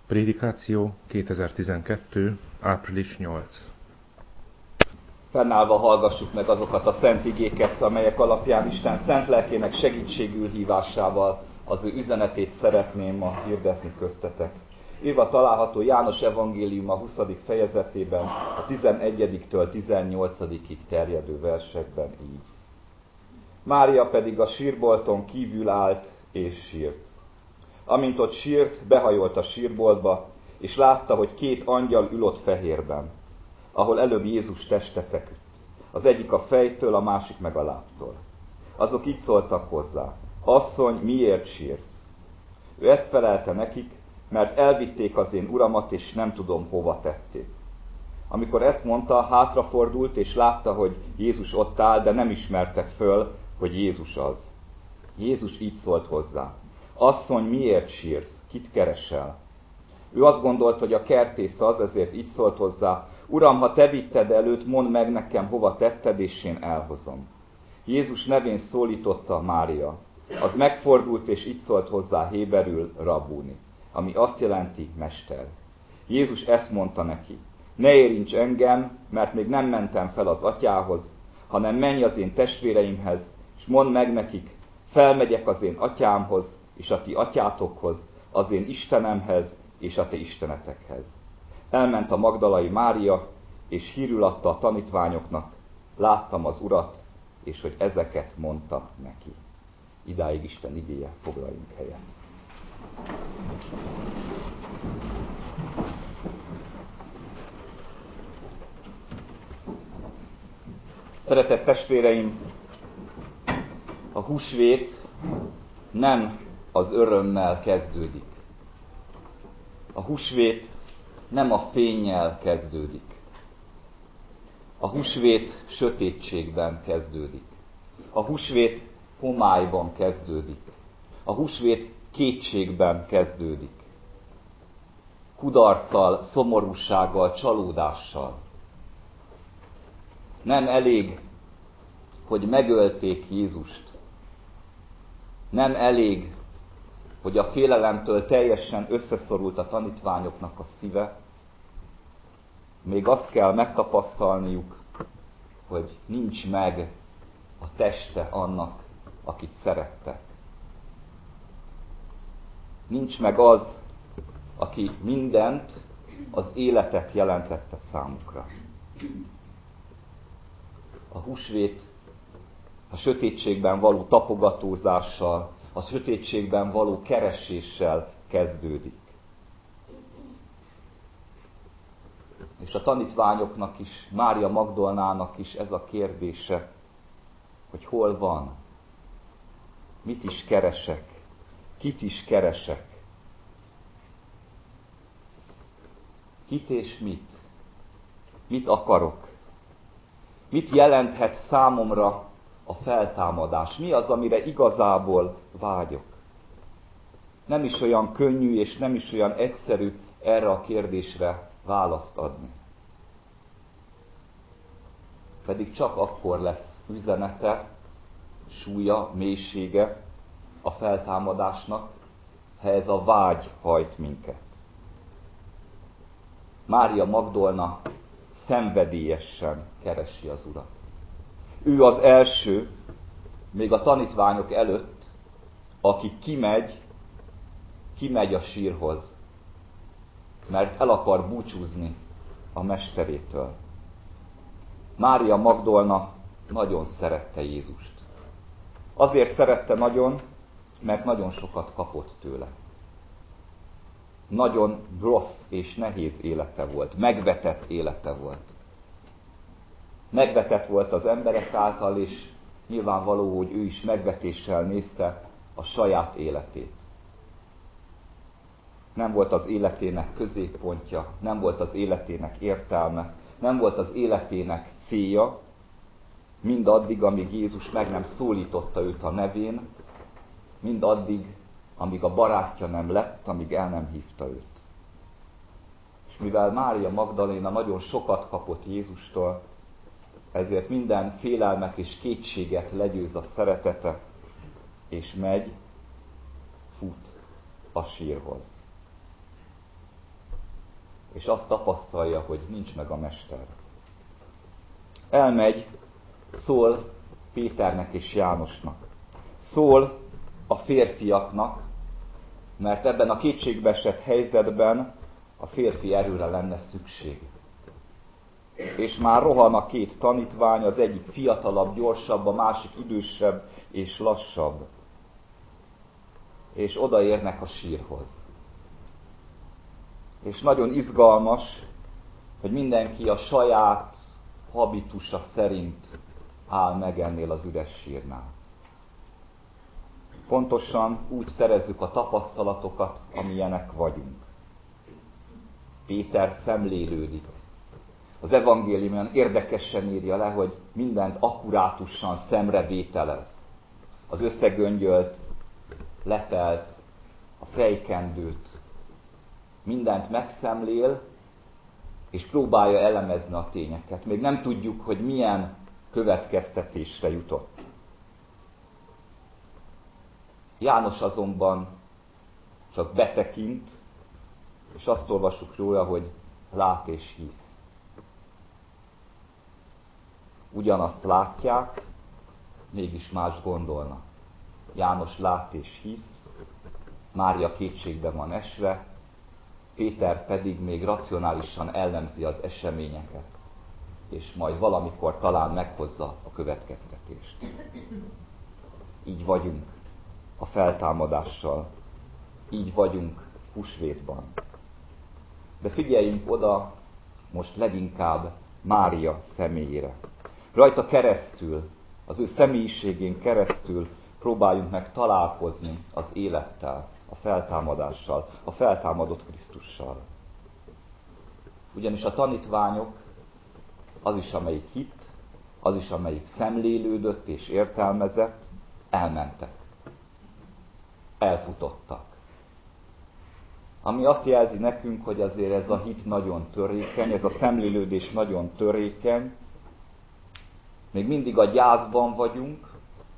Prédikáció 2012. április 8. Fennállva hallgassuk meg azokat a szent igéket, amelyek alapján Isten szent lelkének segítségül hívásával az ő üzenetét szeretném ma hirdetni köztetek. Írva található János evangélium a 20. fejezetében, a 11-től 18-ig terjedő versekben így. Mária pedig a sírbolton kívül állt és sírt. Amint ott sírt, behajolt a sírboltba, és látta, hogy két angyal ül ott fehérben, ahol előbb Jézus teste feküdt. Az egyik a fejtől, a másik meg a lábtól. Azok így szóltak hozzá: Asszony, miért sírsz? Ő ezt felelte nekik: mert elvitték az én uramat, és nem tudom, hova tették. Amikor ezt mondta, hátrafordult, és látta, hogy Jézus ott áll, de nem ismerte föl, hogy Jézus az. Jézus így szólt hozzá: Asszony, miért sírsz? Kit keresel? Ő azt gondolt, hogy a kertész az, ezért így szólt hozzá: Uram, ha te vitted előtt, mondd meg nekem, hova tetted, és én elhozom. Jézus nevén szólította Mária. Az megfordult, és így szólt hozzá héberül Rabbuni, ami azt jelenti mester. Jézus ezt mondta neki: ne érints engem, mert még nem mentem fel az atyához, hanem menj az én testvéreimhez, és mondd meg nekik: felmegyek az én atyámhoz, és a ti atyátokhoz, az én Istenemhez, és a ti istenetekhez. Elment a magdalai Mária, és hírül adta a tanítványoknak: láttam az Urat, és hogy ezeket mondta neki. Idáig Isten igéje, foglaljunk helyet. Szeretett testvéreim, a húsvét nem az örömmel kezdődik. A húsvét nem a fénnyel kezdődik. A húsvét sötétségben kezdődik. A húsvét homályban kezdődik. A húsvét kétségben kezdődik. Kudarccal, szomorúsággal, csalódással. Nem elég, hogy megölték Jézust. Nem elég, hogy a félelemtől teljesen összeszorult a tanítványoknak a szíve. Még azt kell megtapasztalniuk, hogy nincs meg a teste annak, akit szerettek. Nincs meg az, aki mindent, az életet jelentette számukra. A húsvét a sötétségben való tapogatózással, a sötétségben való kereséssel kezdődik. És a tanítványoknak is, Mária Magdolnának is ez a kérdése, hogy hol van, mit is keresek, kit is keresek, kit és mit akarok, mit jelenthet számomra a feltámadás, mi az, amire igazából vágyok. Nem is olyan könnyű és nem is olyan egyszerű erre a kérdésre választ adni. Pedig csak akkor lesz üzenete, súlya, mélysége a feltámadásnak, ha ez a vágy hajt minket. Mária Magdolna szenvedélyesen keresi az Urat. Ő az első, még a tanítványok előtt, aki kimegy a sírhoz, mert el akar búcsúzni a mesterétől. Mária Magdolna nagyon szerette Jézust. Azért szerette nagyon, mert nagyon sokat kapott tőle. Nagyon rossz és nehéz élete volt, megvetett élete volt. Megvetett volt az emberek által, és nyilvánvaló, hogy ő is megvetéssel nézte a saját életét. Nem volt az életének középpontja, nem volt az életének értelme, nem volt az életének célja, mindaddig, amíg Jézus meg nem szólította őt a nevén, mindaddig, amíg a barátja nem lett, amíg el nem hívta őt. És mivel Mária Magdaléna nagyon sokat kapott Jézustól, ezért minden félelmet és kétséget legyőz a szeretete, és fut a sírhoz. és azt tapasztalja, hogy nincs meg a mester. Elmegy, szól Péternek és Jánosnak. Szól a férfiaknak, mert ebben a kétségbeesett helyzetben a férfi erőre lenne szükség. És már rohan a két tanítvány, az egyik fiatalabb, gyorsabb, a másik idősebb és lassabb. És odaérnek a sírhoz. És nagyon izgalmas, hogy mindenki a saját habitusa szerint áll meg ennél az üres sírnál. Pontosan úgy szerezzük a tapasztalatokat, amilyenek vagyunk. Péter szemlélődik. Az evangélium olyan érdekesen írja le, hogy mindent akkurátusan szemrevételez. Az összegöngyölt, lepelt, a fejkendőt, mindent megszemlél, és próbálja elemezni a tényeket. Még nem tudjuk, hogy milyen következtetésre jutott. János azonban csak betekint, és azt olvassuk róla, hogy lát és hisz. Ugyanazt látják, mégis más gondolnak. János lát és hisz, Mária kétségbe van esve, Péter pedig még racionálisan elemzi az eseményeket, és majd valamikor talán meghozza a következtetést. Így vagyunk a feltámadással, így vagyunk húsvétban. De figyeljünk oda most leginkább Mária személyére. Rajta keresztül, az ő személyiségén keresztül próbáljunk meg találkozni az élettel, a feltámadással, a feltámadott Krisztussal. Ugyanis a tanítványok, az is, amelyik hitt, az is, amelyik szemlélődött és értelmezett, elmentek. Elfutottak. Ami azt jelzi nekünk, hogy azért ez a hit nagyon törékeny, ez a szemlélődés nagyon törékeny, még mindig a gyászban vagyunk,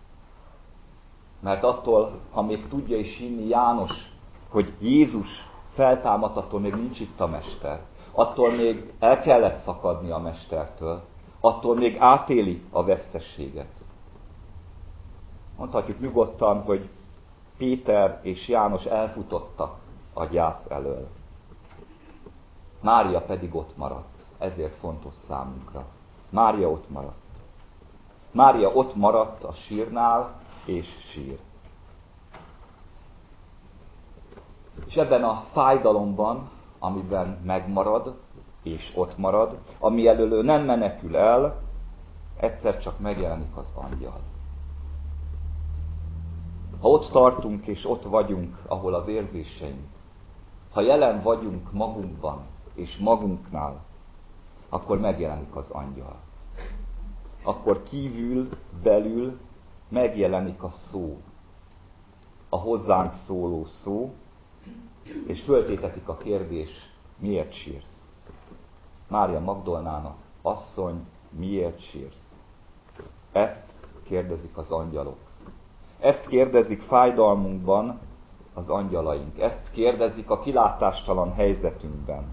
mert attól, ha még tudja is hinni János, hogy Jézus feltámadt, attól még nincs itt a mester. Attól még el kellett szakadni a mestertől. Attól még átéli a veszteséget. Mondhatjuk nyugodtan, hogy Péter és János elfutottak a gyász elől. Mária pedig ott maradt. Ezért fontos számunkra. Mária ott maradt. Mária ott maradt a sírnál, és sír. És ebben a fájdalomban, amiben megmarad, és ott marad, ami elől ő nem menekül el, egyszer csak megjelenik az angyal. Ha ott tartunk, és ott vagyunk, ahol az érzéseink, ha jelen vagyunk magunkban, és magunknál, akkor megjelenik az angyal. Akkor kívül, belül megjelenik a szó, a hozzánk szóló szó, és föltétetik a kérdés, miért sírsz? Mária Magdolnának, asszony, miért sírsz? Ezt kérdezik az angyalok. Ezt kérdezik fájdalmunkban az angyalaink. Ezt kérdezik a kilátástalan helyzetünkben.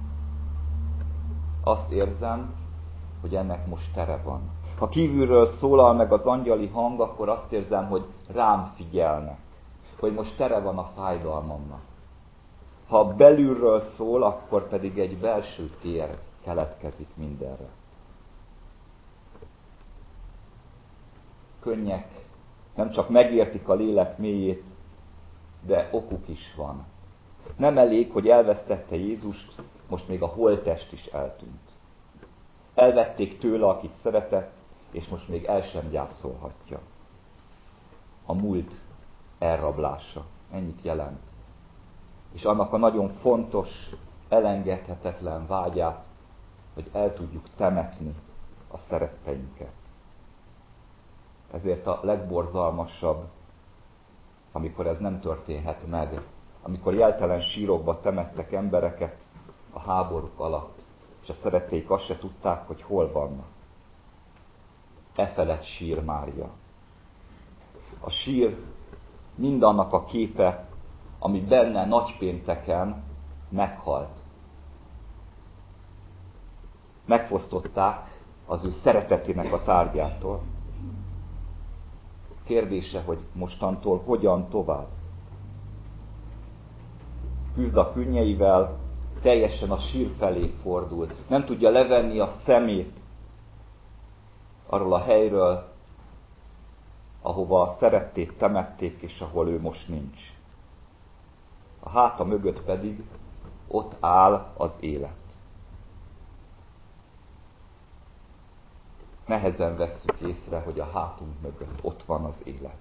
Azt érzem, hogy ennek most tere van. Ha kívülről szólal meg az angyali hang, akkor azt érzem, hogy rám figyelnek. Hogy most tere van a fájdalmamnak. Ha belülről szól, akkor pedig egy belső tér keletkezik mindenre. Könnyek nem csak megértik a lélek mélyét, de okuk is van. Nem elég, hogy elvesztette Jézust, most még a holttest is eltűnt. Elvették tőle, akit szeretett, és most még el sem gyászolhatja. A múlt elrablása. Ennyit jelent. És annak a nagyon fontos, elengedhetetlen vágyát, hogy el tudjuk temetni a szeretteinket. Ezért a legborzalmasabb, amikor ez nem történhet meg, amikor jeltelen sírokba temettek embereket a háborúk alatt, és a szeretteik azt se tudták, hogy hol vannak. E felett sír Mária. A sír mindannak a képe, ami benne nagypénteken meghalt. megfosztották az ő szeretetének a tárgyától. Kérdése, hogy mostantól hogyan tovább. Küzd a könnyeivel, teljesen a sír felé fordul. Nem tudja levenni a szemét arról a helyről, ahova a szerettét temették, és ahol ő most nincs. A háta mögött pedig ott áll az élet. Nehezen vesszük észre, hogy a hátunk mögött ott van az élet.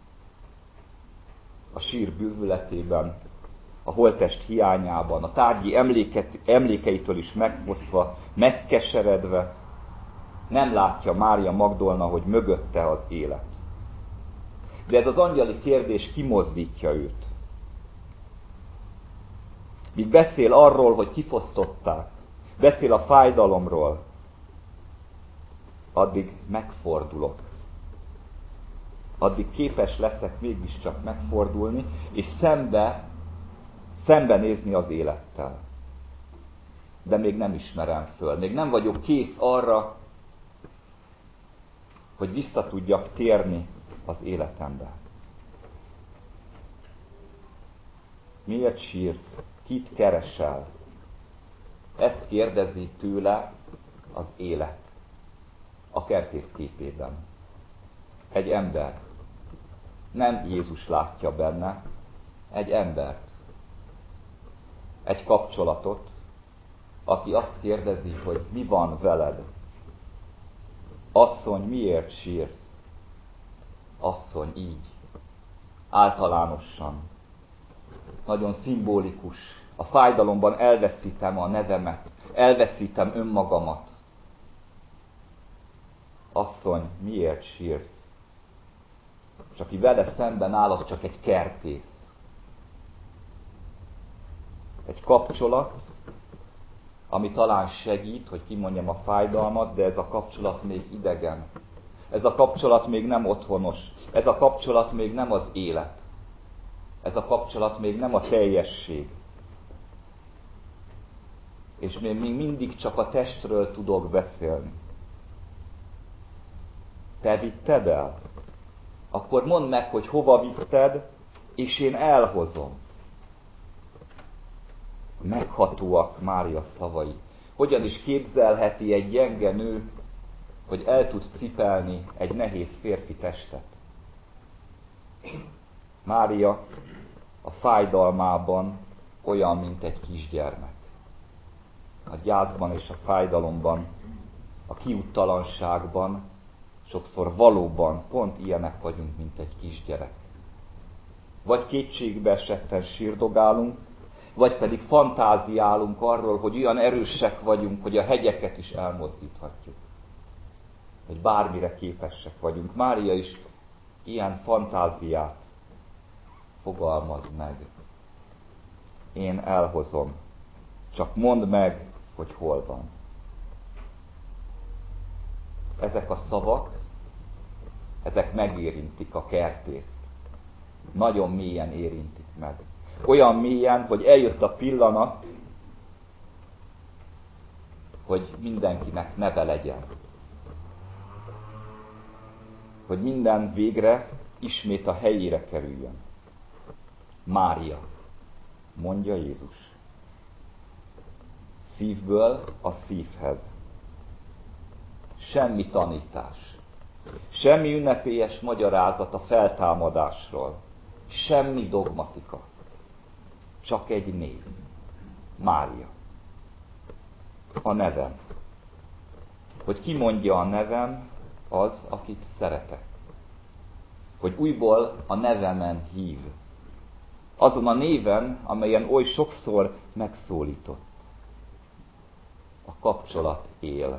A sír bűvületében, a holttest hiányában, a tárgyi emlékeitől is megfosztva, megkeseredve, nem látja Mária Magdolna, hogy mögötte az élet. De ez az angyali kérdés kimozdítja őt. Míg beszél arról, hogy kifosztották, beszél a fájdalomról, addig megfordulok. Addig képes leszek mégiscsak megfordulni, és szembenézni az élettel. De még nem ismerem föl. Még nem vagyok kész arra, hogy vissza tudjak térni az életembe. Miért sírsz? Kit keresel? Ezt kérdezi tőle az élet. A kertész képében. Egy ember. Nem Jézus látja benne, egy embert. Egy kapcsolatot, aki azt kérdezi, hogy mi van veled. Asszony, miért sírsz? Asszony, így. Általánosan. Nagyon szimbolikus. A fájdalomban elveszítem a nevemet, elveszítem önmagamat. Asszony, miért sírsz? És aki vele szemben áll, az csak egy kertész. Egy kapcsolat, ami talán segít, hogy kimondjam a fájdalmat, de ez a kapcsolat még idegen. Ez a kapcsolat még nem otthonos. Ez a kapcsolat még nem az élet. Ez a kapcsolat még nem a teljesség. És még mindig csak a testről tudok beszélni. Te vitted el? Akkor mondd meg, hogy hova vitted, és én elhozom. Meghatóak Mária szavai. Hogyan is képzelheti egy gyenge nő, hogy el tud cipelni egy nehéz férfi testet? Mária a fájdalmában olyan, mint egy kisgyermek. A gyászban és a fájdalomban, a kiúttalanságban sokszor valóban pont ilyenek vagyunk, mint egy kisgyerek. Vagy kétségbe esetten sírdogálunk, vagy pedig fantáziálunk arról, hogy olyan erősek vagyunk, hogy a hegyeket is elmozdíthatjuk. Hogy bármire képesek vagyunk. Mária is ilyen fantáziát fogalmaz meg. Én elhozom. Csak mondd meg, hogy hol van. Ezek a szavak, ezek megérintik a kertészt. Nagyon mélyen érintik meg. Olyan mélyen, hogy eljött a pillanat, hogy mindenkinek neve legyen. Hogy minden végre ismét a helyére kerüljön. Mária, mondja Jézus. Szívből a szívhez. Semmi tanítás. Semmi ünnepélyes magyarázat a feltámadásról. Semmi dogmatika. Csak egy név. Mária. A nevem. Hogy ki mondja a nevem, az, akit szeretek. Hogy újból a nevemen hív. Azon a néven, amelyen oly sokszor megszólított. A kapcsolat él.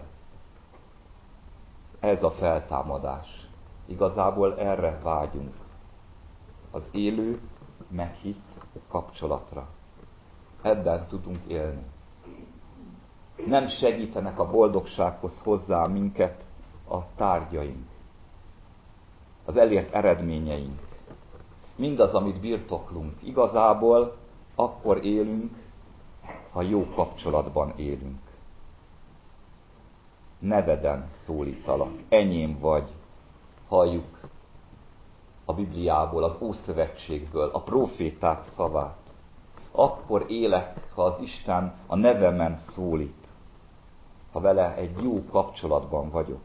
Ez a feltámadás. Igazából erre vágyunk. Az élő, meghitt kapcsolatra. Ebben tudunk élni. Nem segítenek a boldogsághoz hozzá minket a tárgyaink, az elért eredményeink, mindaz, amit birtoklunk. Igazából akkor élünk, ha jó kapcsolatban élünk. neveden szólítalak, enyém vagy, halljuk a Bibliából, az Ószövetségből, a próféták szavát. Akkor élek, ha az Isten a nevemen szólít, ha vele egy jó kapcsolatban vagyok.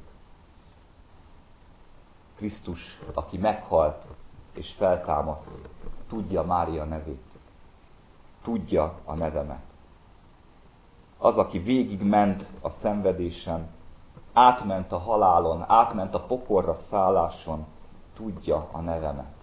Krisztus, aki meghalt és feltámadt, tudja Mária nevét, tudja a nevemet. Az, aki végigment a szenvedésen, átment a halálon, átment a pokolra szálláson, tudja a nevemet.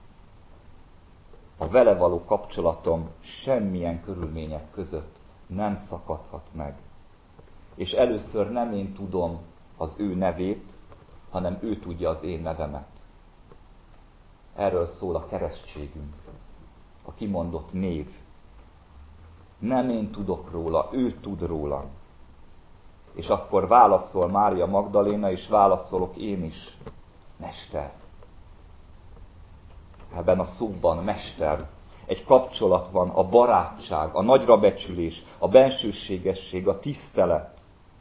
A vele való kapcsolatom semmilyen körülmények között nem szakadhat meg. És először nem én tudom az ő nevét, hanem ő tudja az én nevemet. Erről szól a keresztségünk, a kimondott név. Nem én tudok róla, ő tud rólam. És akkor válaszol Mária Magdaléna, és válaszolok én is. Mester. Ebben a szóban mester. Egy kapcsolat van, a barátság, a nagyrabecsülés, a bensőségesség, a tisztelet.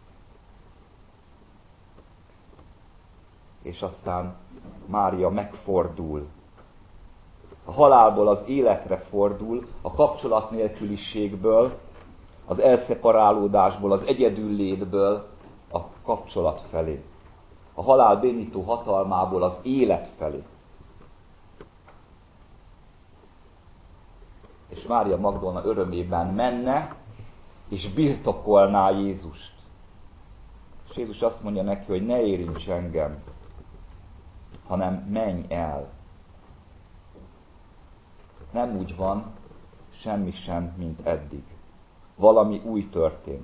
És aztán Mária megfordul. A halálból az életre fordul, a kapcsolat nélküliségből, az elszeparálódásból, az egyedüllétből a kapcsolat felé. A halál bénító hatalmából az élet felé. És Mária Magdolna örömében menne, és birtokolná Jézust. És Jézus azt mondja neki, hogy ne érints engem, hanem menj el. Nem úgy van, semmi sem, mint eddig. Valami új történt.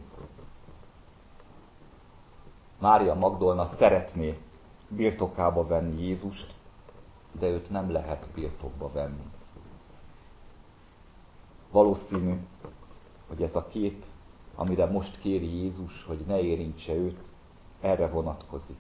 Mária Magdolna szeretné birtokába venni Jézust, de őt nem lehet birtokba venni. Valószínű, hogy ez a kép, amire most kéri Jézus, hogy ne érintse őt, erre vonatkozik.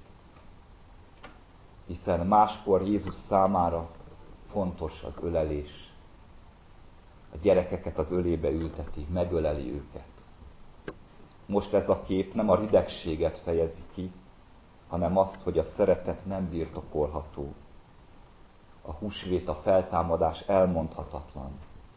Hiszen máskor Jézus számára fontos az ölelés. A gyerekeket az ölébe ülteti, megöleli őket. Most ez a kép nem a ridegséget fejezi ki, hanem azt, hogy a szeretet nem birtokolható. A húsvét, a feltámadás elmondhatatlan.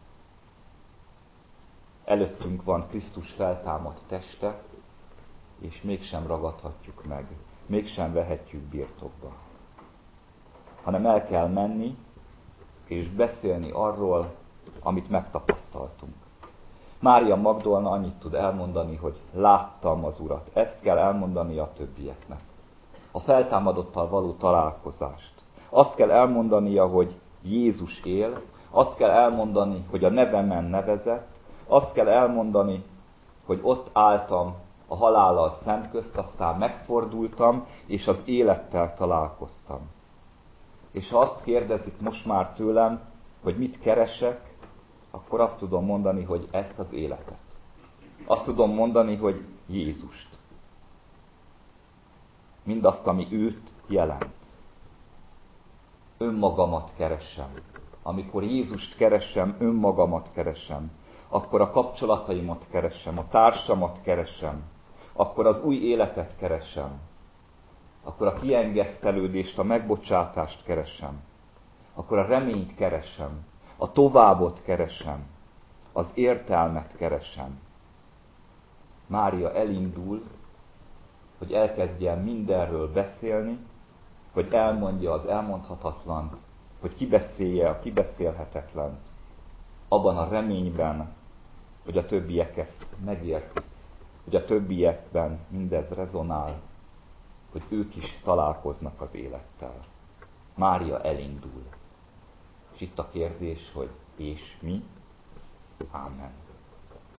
Előttünk van Krisztus feltámadt teste, és mégsem ragadhatjuk meg, mégsem vehetjük birtokba. Hanem el kell menni, és beszélni arról, amit megtapasztaltunk. Mária Magdolna annyit tud elmondani, hogy láttam az Urat. Ezt kell elmondani a többieknek. A feltámadottal való találkozást. Azt kell elmondania, hogy Jézus él, azt kell elmondani, hogy a nevemen nevezett, azt kell elmondani, hogy ott álltam a halállal szemközt, aztán megfordultam, és az élettel találkoztam. És ha azt kérdezik most már tőlem, hogy mit keresek, akkor azt tudom mondani, hogy ezt az életet. Azt tudom mondani, hogy Jézust. Mindazt, ami őt jelent. Önmagamat keresem. Amikor Jézust keresem, önmagamat keresem. Akkor a kapcsolataimat keresem, a társamat keresem. Akkor az új életet keresem. Akkor a kiengesztelődést, a megbocsátást keresem. Akkor a reményt keresem. A továbbot keresem. Az értelmet keresem. Mária elindul, hogy elkezdjen mindenről beszélni, hogy elmondja az elmondhatatlant, hogy kibeszélje a kibeszélhetetlent, abban a reményben, hogy a többiek ezt megértik, hogy a többiekben mindez rezonál, hogy ők is találkoznak az élettel. Mária elindul. És itt a kérdés, hogy és mi? Ámen.